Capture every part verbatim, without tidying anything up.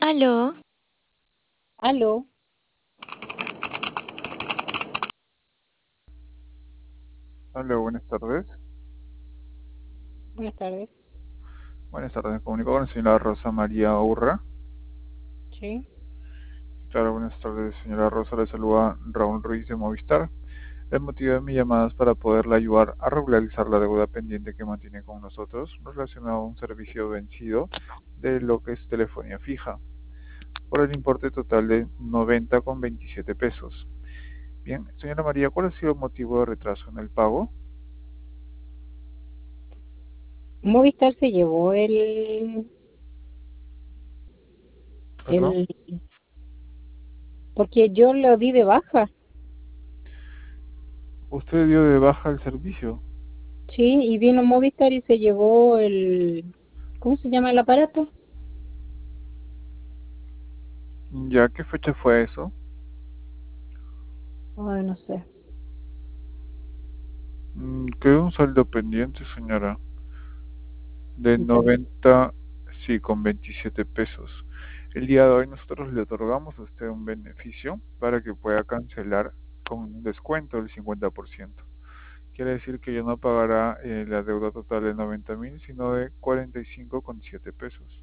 Aló, Aló, Hola, buenas tardes. buenas tardes. Buenas tardes, me comunico con la señora Rosa María Urra. Sí, Claro, buenas tardes, señora Rosa. Le saluda Raúl Ruiz de Movistar. El motivo de mi llamada es para poderle ayudar a regularizar la deuda pendiente que mantiene con nosotros relacionado a un servicio vencido de lo que es telefonía fija, por el importe total de noventa con veintisiete pesos. Bien, señora María, ¿cuál ha sido el motivo de retraso en el pago? Movistar se llevó el, Perdón. el, porque yo lo di de baja, ¿Usted dio de baja el servicio? sí, y vino Movistar y se llevó el, ¿cómo se llama el aparato? ¿Ya qué fecha fue eso? Ay, no sé. Mm, quedó un saldo pendiente, señora, de Ya. noventa, sí, con veintisiete pesos. El día de hoy nosotros le otorgamos a usted un beneficio para que pueda cancelar con un descuento del cincuenta por ciento. Quiere decir que ya no pagará eh, la deuda total de noventa mil, sino de cuarenta y cinco con siete pesos.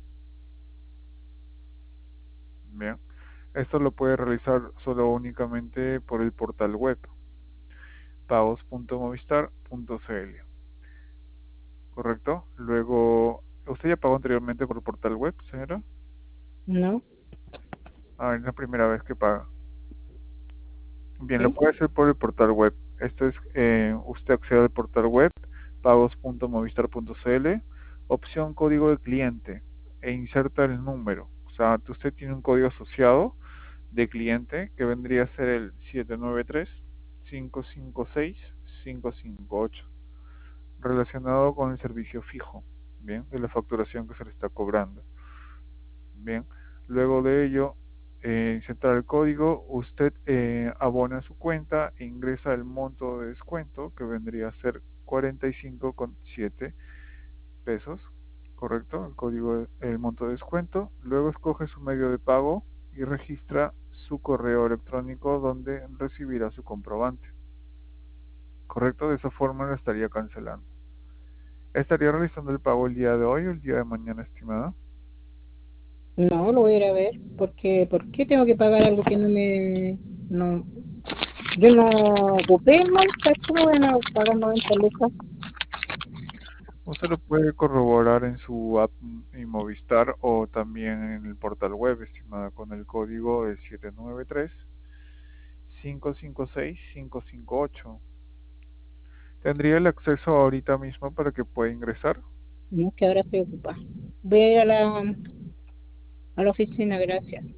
Bien, esto lo puede realizar solo únicamente por el portal web pagos punto movistar punto cl. ¿Correcto? Luego, ¿usted ya pagó anteriormente por el portal web, señora? ¿No? Ah, es la primera vez que paga. Bien, lo Sí, puede hacer por el portal web. Esto es, eh, usted accede al portal web pagos punto movistar punto cl, opción código de cliente e inserta el número. O sea, usted tiene un código asociado de cliente que vendría a ser el siete nueve tres, cinco cinco seis, cinco cinco ocho, relacionado con el servicio fijo, bien, de la facturación que se le está cobrando. Bien, luego de ello, eh, insertar el código, usted eh, abona su cuenta e ingresa el monto de descuento que vendría a ser cuarenta y cinco con siete pesos, ¿correcto? El código, el monto de descuento. Luego escoge su medio de pago y registra su correo electrónico donde recibirá su comprobante, ¿correcto? De esa forma lo estaría cancelando. ¿Estaría realizando el pago el día de hoy o el día de mañana, estimada? no, lo voy a ir a ver, porque, ¿por qué tengo que pagar algo que no me, no, yo no ocupé el Movistar? ¿Cómo van a pagar noventa lucas? Usted lo puede corroborar en su app y Movistar o también en el portal web, estimada, con el código de siete nueve tres, cinco cinco seis, cinco cinco ocho. ¿Tendría el acceso ahorita mismo para que pueda ingresar? No, es que ahora estoy ocupada. Voy a ir a la, a la oficina, gracias.